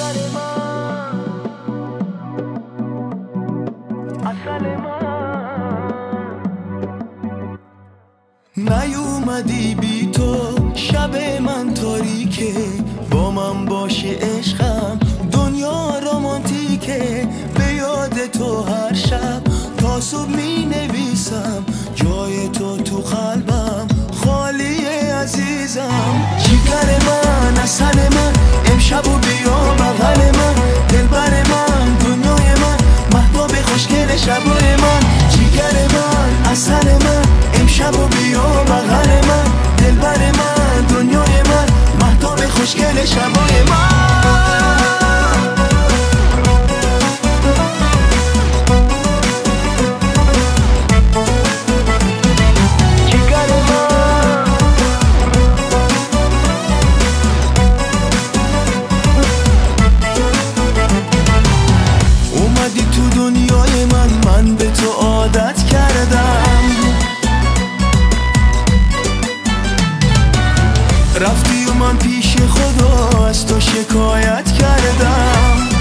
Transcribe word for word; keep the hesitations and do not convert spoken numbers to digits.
نیومدی بی تو شب من تاریکه، با من باشه عشقم دنیا رمانتیکه. به یاد تو هر شب تا صبح می نویسم، جای تو تو قلبم خالیه عزیزم. جیگر من اصل من امشب و بیا بغل من، دلبر من دنیای من مهتاب خوشگل شبای من. جیگر من اصل من امشب و بیا بغل من، دلبر من دنیای من مهتاب خوشگل شبای من. اومدی تو دنیای من، من به تو عادت کردم. رفتی و من پیش خدا از تو شکایت کردم.